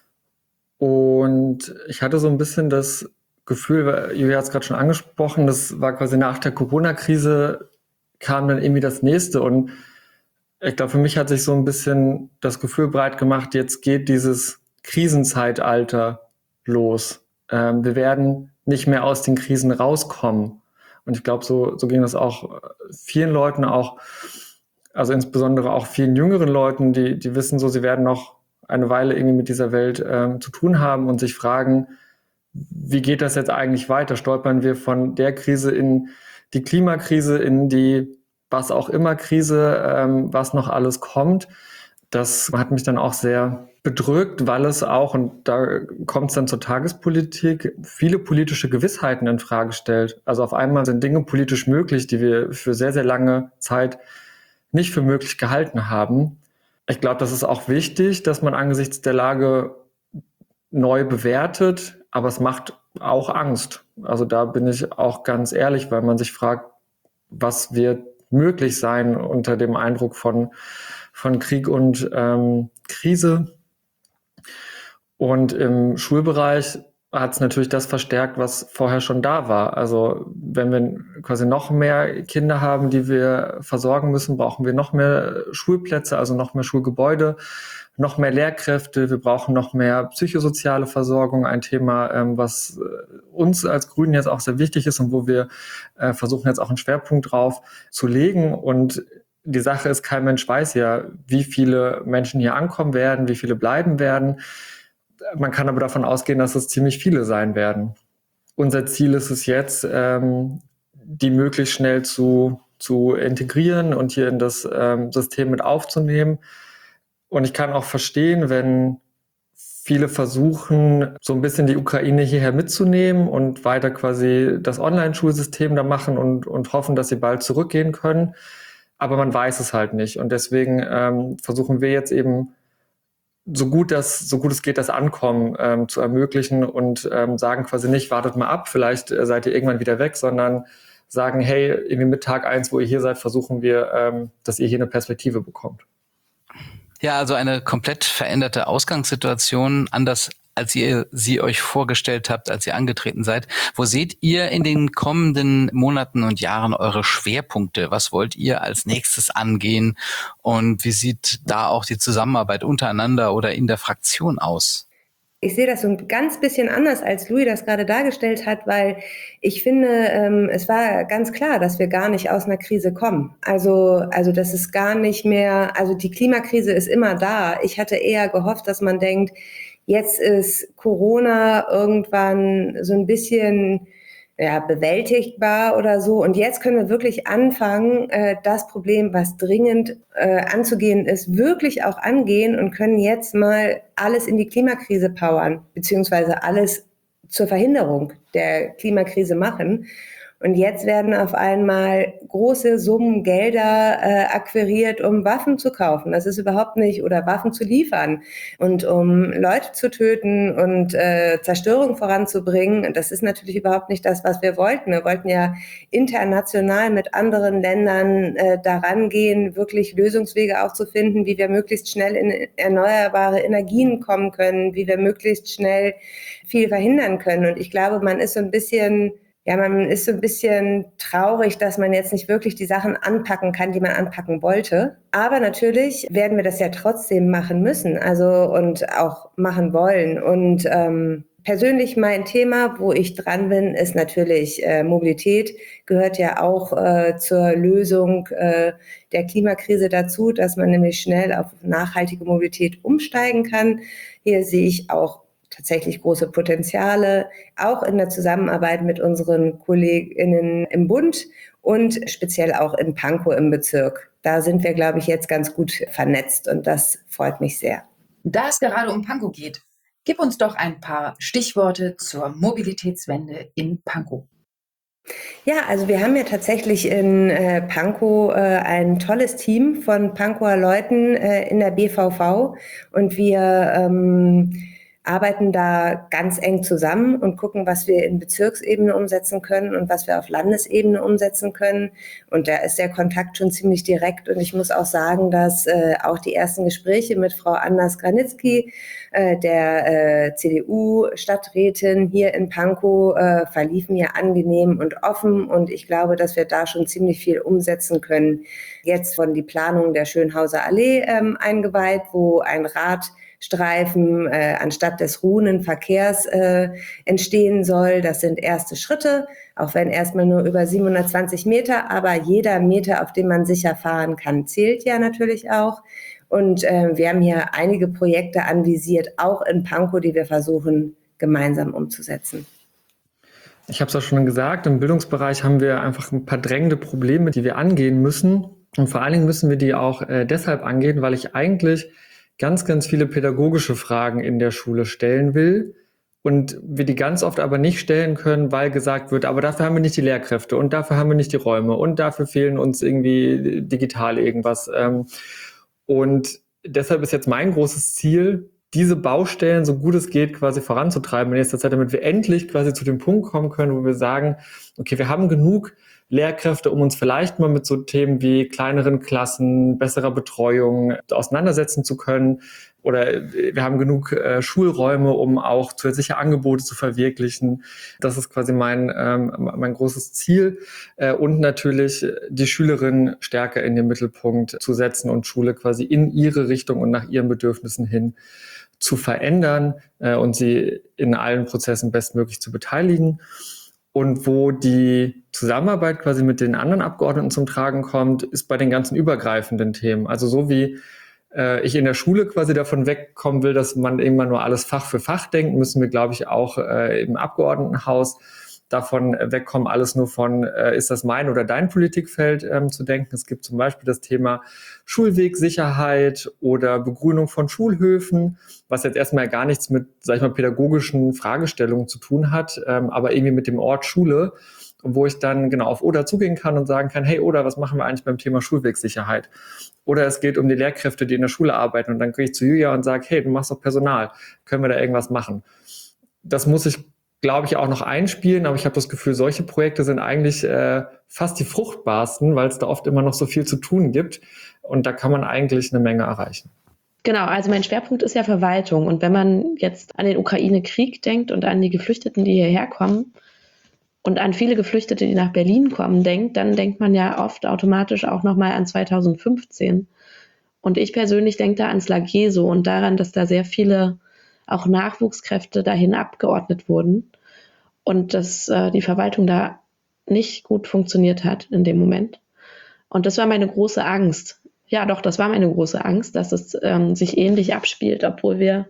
Und ich hatte so ein bisschen das Gefühl, Julia hat es gerade schon angesprochen, das war quasi nach der Corona-Krise kam dann irgendwie das Nächste. Und ich glaube, für mich hat sich so ein bisschen das Gefühl breit gemacht, jetzt geht dieses Krisenzeitalter los. Wir werden nicht mehr aus den Krisen rauskommen. Und ich glaube, so ging das auch vielen Leuten, auch, also insbesondere auch vielen jüngeren Leuten, die wissen so, sie werden noch eine Weile irgendwie mit dieser Welt zu tun haben und sich fragen, wie geht das jetzt eigentlich weiter? Stolpern wir von der Krise in die Klimakrise, in die was auch immer Krise, was noch alles kommt? Das hat mich dann auch sehr bedrückt, weil es auch, und da kommt es dann zur Tagespolitik, viele politische Gewissheiten in Frage stellt. Also auf einmal sind Dinge politisch möglich, die wir für sehr, sehr lange Zeit nicht für möglich gehalten haben. Ich glaube, das ist auch wichtig, dass man angesichts der Lage neu bewertet, aber es macht auch Angst. Also da bin ich auch ganz ehrlich, weil man sich fragt, was wird möglich sein unter dem Eindruck von Krieg und Krise. Und im Schulbereich hat es natürlich das verstärkt, was vorher schon da war. Also wenn wir quasi noch mehr Kinder haben, die wir versorgen müssen, brauchen wir noch mehr Schulplätze, also noch mehr Schulgebäude, noch mehr Lehrkräfte. Wir brauchen noch mehr psychosoziale Versorgung, ein Thema, was uns als Grünen jetzt auch sehr wichtig ist und wo wir versuchen jetzt auch einen Schwerpunkt drauf zu legen. Und die Sache ist, kein Mensch weiß ja, wie viele Menschen hier ankommen werden, wie viele bleiben werden. Man kann aber davon ausgehen, dass es ziemlich viele sein werden. Unser Ziel ist es jetzt, die möglichst schnell zu integrieren und hier in das System mit aufzunehmen. Und ich kann auch verstehen, wenn viele versuchen, so ein bisschen die Ukraine hierher mitzunehmen und weiter quasi das Online-Schulsystem da machen und hoffen, dass sie bald zurückgehen können. Aber man weiß es halt nicht. Und deswegen versuchen wir jetzt eben, so gut es geht, das Ankommen zu ermöglichen und sagen quasi nicht, wartet mal ab, vielleicht seid ihr irgendwann wieder weg, sondern sagen, hey, irgendwie mit Tag 1, wo ihr hier seid, versuchen wir, dass ihr hier eine Perspektive bekommt.
Ja, also eine komplett veränderte Ausgangssituation, anders als ihr sie euch vorgestellt habt, als ihr angetreten seid. Wo seht ihr in den kommenden Monaten und Jahren eure Schwerpunkte? Was wollt ihr als nächstes angehen? Und wie sieht da auch die Zusammenarbeit untereinander oder in der Fraktion aus?
Ich sehe das so ein ganz bisschen anders, als Louis das gerade dargestellt hat, weil ich finde, es war ganz klar, dass wir gar nicht aus einer Krise kommen. Also das ist gar nicht mehr, also die Klimakrise ist immer da. Ich hatte eher gehofft, dass man denkt, jetzt ist Corona irgendwann so ein bisschen bewältigbar oder so. Und jetzt können wir wirklich anfangen, das Problem, was dringend anzugehen ist, wirklich auch angehen und können jetzt mal alles in die Klimakrise powern, beziehungsweise alles zur Verhinderung der Klimakrise machen. Und jetzt werden auf einmal große Summen Gelder akquiriert, um Waffen zu kaufen. Das ist überhaupt nicht, oder Waffen zu liefern und um Leute zu töten und Zerstörung voranzubringen. Das ist natürlich überhaupt nicht das, was wir wollten. Wir wollten ja international mit anderen Ländern daran gehen, wirklich Lösungswege auch zu finden, wie wir möglichst schnell in erneuerbare Energien kommen können, wie wir möglichst schnell viel verhindern können. Und ich glaube, man ist so ein bisschen traurig, dass man jetzt nicht wirklich die Sachen anpacken kann, die man anpacken wollte. Aber natürlich werden wir das ja trotzdem machen müssen, also und auch machen wollen. Und Persönlich mein Thema, wo ich dran bin, ist natürlich Mobilität, gehört ja auch zur Lösung der Klimakrise dazu, dass man nämlich schnell auf nachhaltige Mobilität umsteigen kann. Hier sehe ich auch tatsächlich große Potenziale, auch in der Zusammenarbeit mit unseren KollegInnen im Bund und speziell auch in Pankow im Bezirk. Da sind wir, glaube ich, jetzt ganz gut vernetzt und das freut mich sehr.
Da es gerade um Pankow geht, gib uns doch ein paar Stichworte zur Mobilitätswende in Pankow.
Ja, also wir haben ja tatsächlich in Pankow ein tolles Team von Pankower Leuten in der BVV und wir arbeiten da ganz eng zusammen und gucken, was wir in Bezirksebene umsetzen können und was wir auf Landesebene umsetzen können. Und da ist der Kontakt schon ziemlich direkt. Und ich muss auch sagen, dass auch die ersten Gespräche mit Frau Anders Granitzky, der CDU-Stadträtin hier in Pankow, verliefen ja angenehm und offen. Und ich glaube, dass wir da schon ziemlich viel umsetzen können. Jetzt von die Planung der Schönhauser Allee eingeweiht, wo ein Radstreifen anstatt des ruhenden Verkehrs entstehen soll. Das sind erste Schritte, auch wenn erstmal nur über 720 Meter, aber jeder Meter, auf dem man sicher fahren kann, zählt ja natürlich auch. Und wir haben hier einige Projekte anvisiert, auch in Pankow, die wir versuchen, gemeinsam umzusetzen.
Ich habe es auch schon gesagt, im Bildungsbereich haben wir einfach ein paar drängende Probleme, die wir angehen müssen. Und vor allen Dingen müssen wir die auch deshalb angehen, weil ich eigentlich ganz, ganz viele pädagogische Fragen in der Schule stellen will und wir die ganz oft aber nicht stellen können, weil gesagt wird, aber dafür haben wir nicht die Lehrkräfte und dafür haben wir nicht die Räume und dafür fehlen uns irgendwie digital irgendwas. Und deshalb ist jetzt mein großes Ziel, diese Baustellen so gut es geht quasi voranzutreiben in nächster Zeit, damit wir endlich quasi zu dem Punkt kommen können, wo wir sagen, okay, wir haben genug Lehrkräfte, um uns vielleicht mal mit so Themen wie kleineren Klassen, besserer Betreuung auseinandersetzen zu können. Oder wir haben genug Schulräume, um auch zusätzliche Angebote zu verwirklichen. Das ist quasi mein großes Ziel. Und natürlich die Schülerinnen stärker in den Mittelpunkt zu setzen und Schule quasi in ihre Richtung und nach ihren Bedürfnissen hin zu verändern und sie in allen Prozessen bestmöglich zu beteiligen. Und wo die Zusammenarbeit quasi mit den anderen Abgeordneten zum Tragen kommt, ist bei den ganzen übergreifenden Themen. Also so wie ich in der Schule quasi davon wegkommen will, dass man irgendwann nur alles Fach für Fach denkt, müssen wir, glaube ich, auch im Abgeordnetenhaus davon wegkommen, alles nur von, ist das mein oder dein Politikfeld zu denken. Es gibt zum Beispiel das Thema Schulwegsicherheit oder Begrünung von Schulhöfen, was jetzt erstmal gar nichts mit, sag ich mal, pädagogischen Fragestellungen zu tun hat, aber irgendwie mit dem Ort Schule, wo ich dann genau auf Oda zugehen kann und sagen kann, hey Oda, was machen wir eigentlich beim Thema Schulwegsicherheit? Oder es geht um die Lehrkräfte, die in der Schule arbeiten und dann gehe ich zu Julia und sage, hey, du machst doch Personal, können wir da irgendwas machen? Das muss ich, glaube ich, auch noch einspielen, aber ich habe das Gefühl, solche Projekte sind eigentlich fast die fruchtbarsten, weil es da oft immer noch so viel zu tun gibt und da kann man eigentlich eine Menge erreichen.
Genau, also mein Schwerpunkt ist ja Verwaltung und wenn man jetzt an den Ukraine-Krieg denkt und an die Geflüchteten, die hierher kommen und an viele Geflüchtete, die nach Berlin kommen, denkt, dann denkt man ja oft automatisch auch nochmal an 2015 und ich persönlich denke da ans Lageso und daran, dass da sehr viele auch Nachwuchskräfte dahin abgeordnet wurden und dass die Verwaltung da nicht gut funktioniert hat in dem Moment. Und das war meine große Angst. Ja, doch, das war meine große Angst, dass es sich ähnlich abspielt, obwohl wir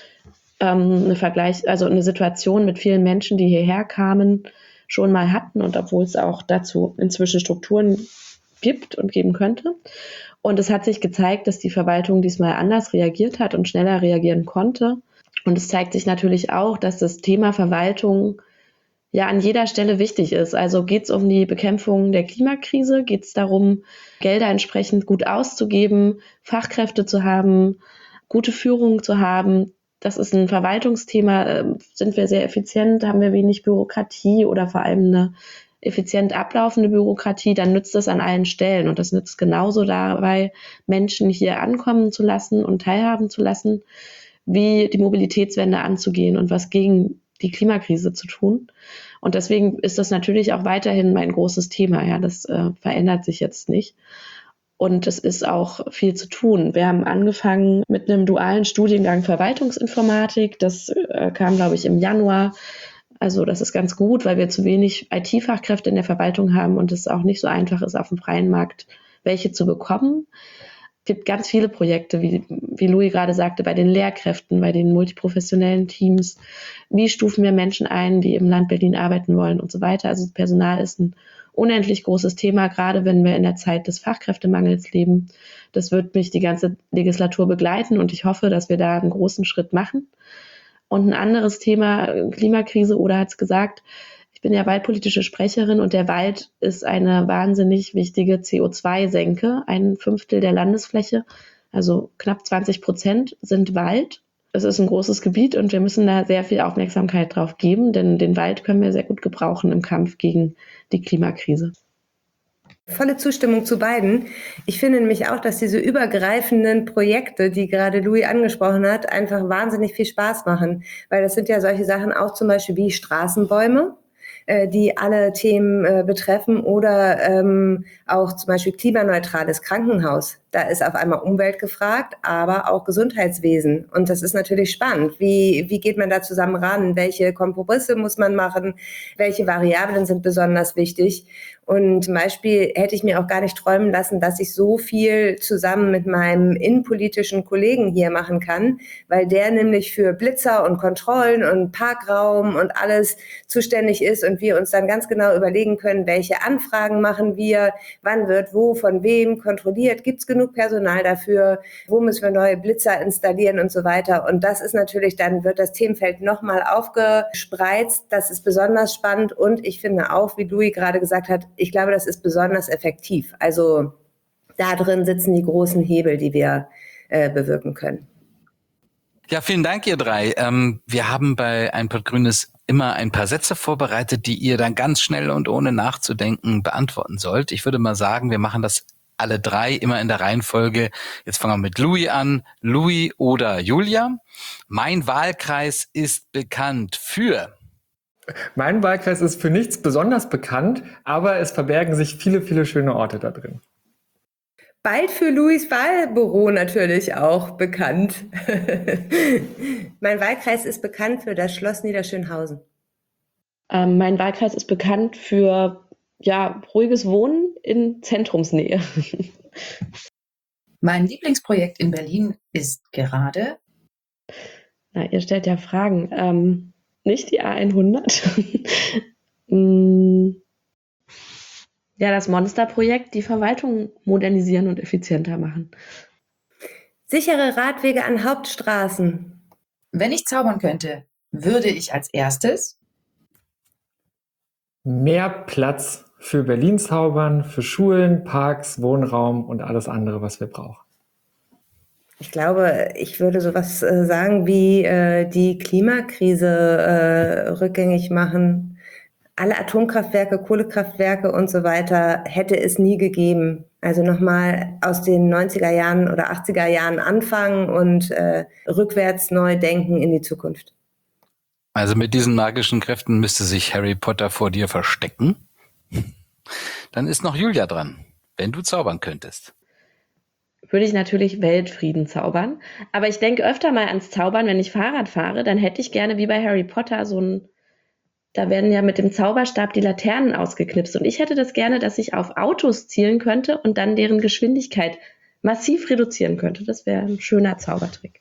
eine Situation mit vielen Menschen, die hierher kamen, schon mal hatten und obwohl es auch dazu inzwischen Strukturen gibt und geben könnte. Und es hat sich gezeigt, dass die Verwaltung diesmal anders reagiert hat und schneller reagieren konnte. Und es zeigt sich natürlich auch, dass das Thema Verwaltung ja an jeder Stelle wichtig ist. Also geht es um die Bekämpfung der Klimakrise, geht es darum, Gelder entsprechend gut auszugeben, Fachkräfte zu haben, gute Führung zu haben. Das ist ein Verwaltungsthema. Sind wir sehr effizient, haben wir wenig Bürokratie oder vor allem eine effizient ablaufende Bürokratie, dann nützt das an allen Stellen. Und das nützt genauso dabei, Menschen hier ankommen zu lassen und teilhaben zu lassen, wie die Mobilitätswende anzugehen und was gegen die Klimakrise zu tun. Und deswegen ist das natürlich auch weiterhin mein großes Thema. Ja, das verändert sich jetzt nicht. Und es ist auch viel zu tun. Wir haben angefangen mit einem dualen Studiengang Verwaltungsinformatik. Das kam, glaube ich, im Januar. Also das ist ganz gut, weil wir zu wenig IT-Fachkräfte in der Verwaltung haben und es auch nicht so einfach ist, auf dem freien Markt welche zu bekommen. Es gibt ganz viele Projekte, wie Louis gerade sagte, bei den Lehrkräften, bei den multiprofessionellen Teams. Wie stufen wir Menschen ein, die im Land Berlin arbeiten wollen und so weiter. Also Personal ist ein unendlich großes Thema, gerade wenn wir in der Zeit des Fachkräftemangels leben. Das wird mich die ganze Legislatur begleiten und ich hoffe, dass wir da einen großen Schritt machen. Und ein anderes Thema, Klimakrise, Oda hat es gesagt, ich bin ja waldpolitische Sprecherin und der Wald ist eine wahnsinnig wichtige CO2-Senke. 1/5 der Landesfläche, also knapp 20% sind Wald. Es ist ein großes Gebiet und wir müssen da sehr viel Aufmerksamkeit drauf geben, denn den Wald können wir sehr gut gebrauchen im Kampf gegen die Klimakrise.
Volle Zustimmung zu beiden. Ich finde nämlich auch, dass diese übergreifenden Projekte, die gerade Louis angesprochen hat, einfach wahnsinnig viel Spaß machen. Weil das sind ja solche Sachen auch zum Beispiel wie Straßenbäume, die alle Themen betreffen oder auch zum Beispiel klimaneutrales Krankenhaus. Da ist auf einmal Umwelt gefragt, aber auch Gesundheitswesen. Und das ist natürlich spannend. Wie geht man da zusammen ran? Welche Kompromisse muss man machen? Welche Variablen sind besonders wichtig? Und zum Beispiel hätte ich mir auch gar nicht träumen lassen, dass ich so viel zusammen mit meinem innenpolitischen Kollegen hier machen kann, weil der nämlich für Blitzer und Kontrollen und Parkraum und alles zuständig ist und wir uns dann ganz genau überlegen können, welche Anfragen machen wir, wann wird wo, von wem kontrolliert, gibt es genug Personal dafür, wo müssen wir neue Blitzer installieren und so weiter. Und das ist natürlich, dann wird das Themenfeld nochmal aufgespreizt. Das ist besonders spannend und ich finde auch, wie Louis gerade gesagt hat, ich glaube, das ist besonders effektiv. Also da drin sitzen die großen Hebel, die wir bewirken können.
Ja, vielen Dank, ihr drei. Wir haben bei Ein Pott Grünes immer ein paar Sätze vorbereitet, die ihr dann ganz schnell und ohne nachzudenken beantworten sollt. Ich würde mal sagen, wir machen das alle drei immer in der Reihenfolge. Jetzt fangen wir mit Louis an. Louis oder Julia. Mein Wahlkreis ist bekannt für...
Mein Wahlkreis ist für nichts besonders bekannt, aber es verbergen sich viele, viele schöne Orte da drin.
Bald für Louis Wahlbüro natürlich auch bekannt. Mein Wahlkreis ist bekannt für das Schloss Niederschönhausen.
Mein Wahlkreis ist bekannt für ruhiges Wohnen in Zentrumsnähe.
Mein Lieblingsprojekt in Berlin ist gerade...
Na, ihr stellt ja Fragen. Nicht die A100. Das Monsterprojekt, die Verwaltung modernisieren und effizienter machen.
Sichere Radwege an Hauptstraßen.
Wenn ich zaubern könnte, würde ich als erstes...
Mehr Platz für Berlin zaubern, für Schulen, Parks, Wohnraum und alles andere, was wir brauchen.
Ich glaube, ich würde sowas sagen wie die Klimakrise rückgängig machen. Alle Atomkraftwerke, Kohlekraftwerke und so weiter hätte es nie gegeben. Also nochmal aus den 90er Jahren oder 80er Jahren anfangen und rückwärts neu denken in die Zukunft.
Also mit diesen magischen Kräften müsste sich Harry Potter vor dir verstecken. Dann ist noch Julia dran, wenn du zaubern könntest.
Würde ich natürlich Weltfrieden zaubern. Aber ich denke öfter mal ans Zaubern, wenn ich Fahrrad fahre, dann hätte ich gerne wie bei Harry Potter da werden ja mit dem Zauberstab die Laternen ausgeknipst. Und ich hätte das gerne, dass ich auf Autos zielen könnte und dann deren Geschwindigkeit massiv reduzieren könnte. Das wäre ein schöner Zaubertrick.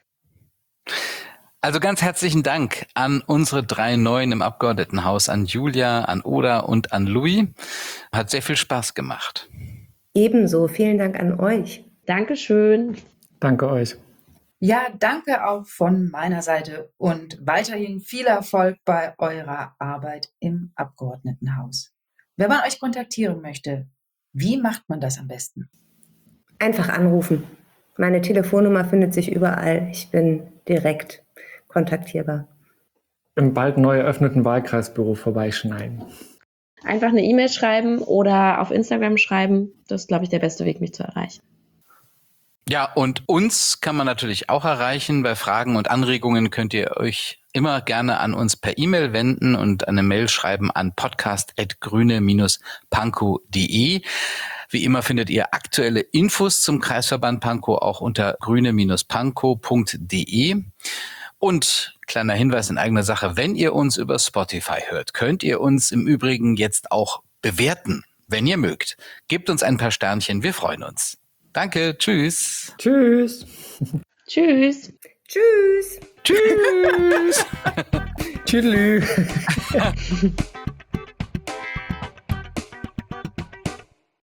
Also ganz herzlichen Dank an unsere drei Neuen im Abgeordnetenhaus, an Julia, an Oda und an Louis. Hat sehr viel Spaß gemacht.
Ebenso, vielen Dank an euch.
Dankeschön.
Danke euch.
Ja, danke auch von meiner Seite und weiterhin viel Erfolg bei eurer Arbeit im Abgeordnetenhaus. Wenn man euch kontaktieren möchte, wie macht man das am besten?
Einfach anrufen. Meine Telefonnummer findet sich überall. Ich bin direkt kontaktierbar.
Im bald neu eröffneten Wahlkreisbüro vorbeischneiden.
Einfach eine E-Mail schreiben oder auf Instagram schreiben. Das ist, glaube ich, der beste Weg, mich zu erreichen.
Ja, und uns kann man natürlich auch erreichen. Bei Fragen und Anregungen könnt ihr euch immer gerne an uns per E-Mail wenden und eine Mail schreiben an podcast@grüne-pankow.de. Wie immer findet ihr aktuelle Infos zum Kreisverband Pankow auch unter grüne-pankow.de. Und kleiner Hinweis in eigener Sache, wenn ihr uns über Spotify hört, könnt ihr uns im Übrigen jetzt auch bewerten, wenn ihr mögt. Gebt uns ein paar Sternchen, wir freuen uns. Danke, tschüss.
Tschüss.
Tschüss.
Tschüss.
Tschüss.
Tschüss.